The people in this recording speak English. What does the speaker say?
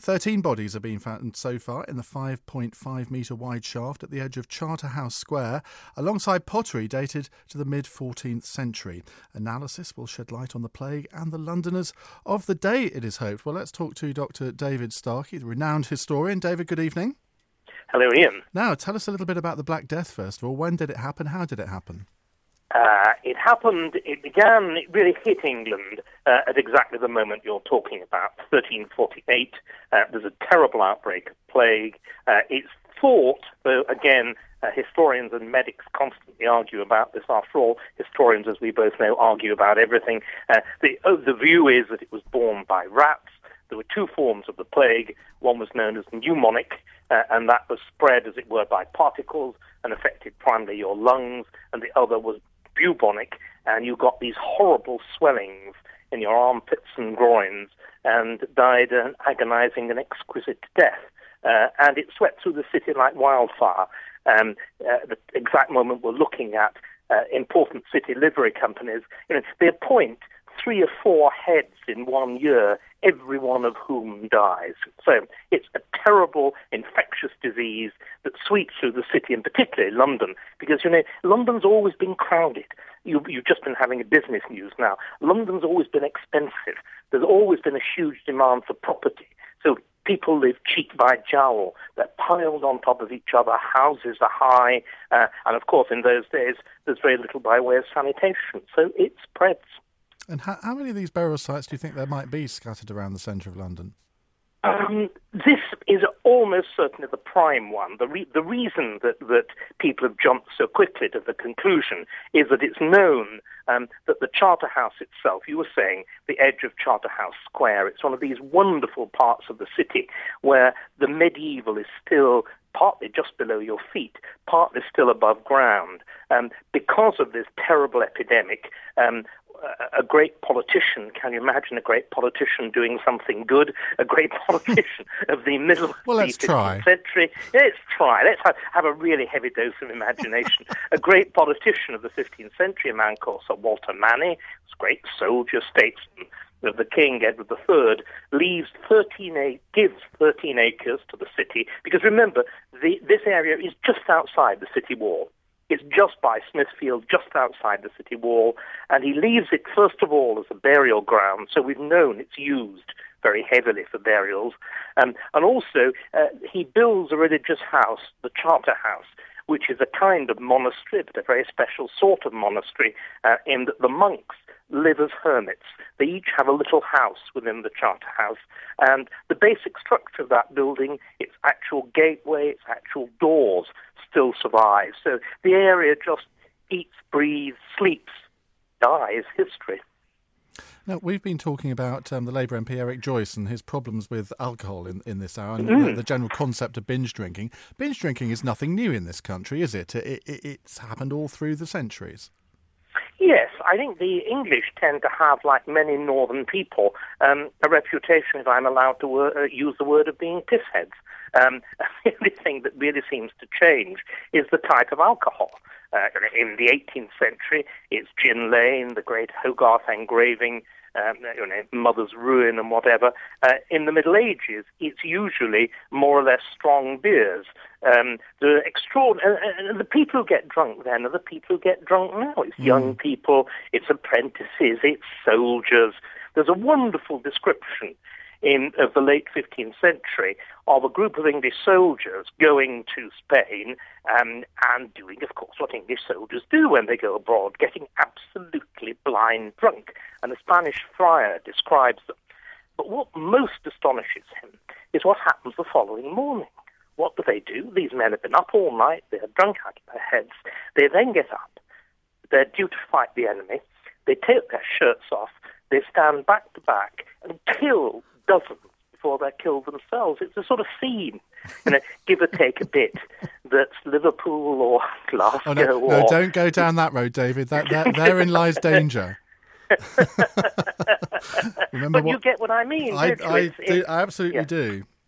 13 bodies have been found so far in the 5.5 metre wide shaft at the edge of Charterhouse Square, alongside pottery dated to the mid-14th century. Analysis will shed light on the plague and the Londoners of the day, it is hoped. Well, let's talk to Dr. David Starkey, the renowned historian. David, good evening. Hello, Ian. Now, tell us a little bit about the Black Death, first of all. When did it happen? How did it happen? It really hit England at exactly the moment you're talking about, 1348. There's a terrible outbreak of plague. It's thought, though, again, historians and medics constantly argue about this. After all, historians, as we both know, argue about everything. The view is that it was borne by rats. There were two forms of the plague. One was known as pneumonic, and that was spread, as it were, by particles and affected primarily your lungs, and the other was bubonic, and you got these horrible swellings in your armpits and groins, and died an agonizing and exquisite death. And it swept through the city like wildfire. The exact moment we're looking at, important city livery companies, they appoint 3 or 4 heads in 1 year, every one of whom dies. So it's a terrible infectious disease that sweeps through the city, and particularly London, because, London's always been crowded. You've just been having a business news now. London's always been expensive. There's always been a huge demand for property. So people live cheek by jowl. They're piled on top of each other. Houses are high. And of course, in those days, there's very little by way of sanitation. So it spreads. And how many of these burial sites do you think there might be scattered around the centre of London? This is almost certainly the prime one. The reason that people have jumped so quickly to the conclusion is that it's known that the Charterhouse itself, you were saying, the edge of Charterhouse Square, it's one of these wonderful parts of the city where the medieval is still partly just below your feet, partly still above ground. Because of this terrible epidemic, a great politician, can you imagine a great politician doing something good? A great politician of the middle well, of let's the 15th try. century. Let's try. Let's have a really heavy dose of imagination. A great politician of the 15th century, a man called Sir Walter Manny, this great soldier, statesman of the King, Edward III, gives 13 acres to the city, because remember, this area is just outside the city wall. It's just by Smithfield, just outside the city wall, and he leaves it, first of all, as a burial ground, so we've known it's used very heavily for burials. And also, he builds a religious house, the Charterhouse, which is a kind of monastery, but a very special sort of monastery, in that the monks live as hermits. They each have a little house within the Charterhouse, and the basic structure of that building, its actual gateway, its actual doors, still survives. So the area just eats, breathes, sleeps, dies history. Now, we've been talking about the Labour MP Eric Joyce and his problems with alcohol in this hour, and the general concept of binge drinking. Binge drinking is nothing new in this country, is it? It's happened all through the centuries. Yes, I think the English tend to have, like many northern people, a reputation, if I'm allowed to use the word, of being pissheads. The only thing that really seems to change is the type of alcohol. In the 18th century, it's Gin Lane, the great Hogarth engraving, Mother's Ruin and whatever. In the Middle Ages, it's usually more or less strong beers. The people who get drunk then are the people who get drunk now. It's young people, it's apprentices, it's soldiers. There's a wonderful description of the late 15th century of a group of English soldiers going to Spain and doing, of course, what English soldiers do when they go abroad, getting absolutely blind drunk. And the Spanish friar describes them. But what most astonishes him is what happens the following morning. What do? These men have been up all night, they're drunk out of their heads. They then get up, they're due to fight the enemy, they take their shirts off, they stand back to back and kill dozens before they're killed themselves. It's a sort of scene, give or take a bit, that's Liverpool or Glasgow. No, don't go down that road, David. Therein lies danger. Remember, but you get what I mean. I absolutely do.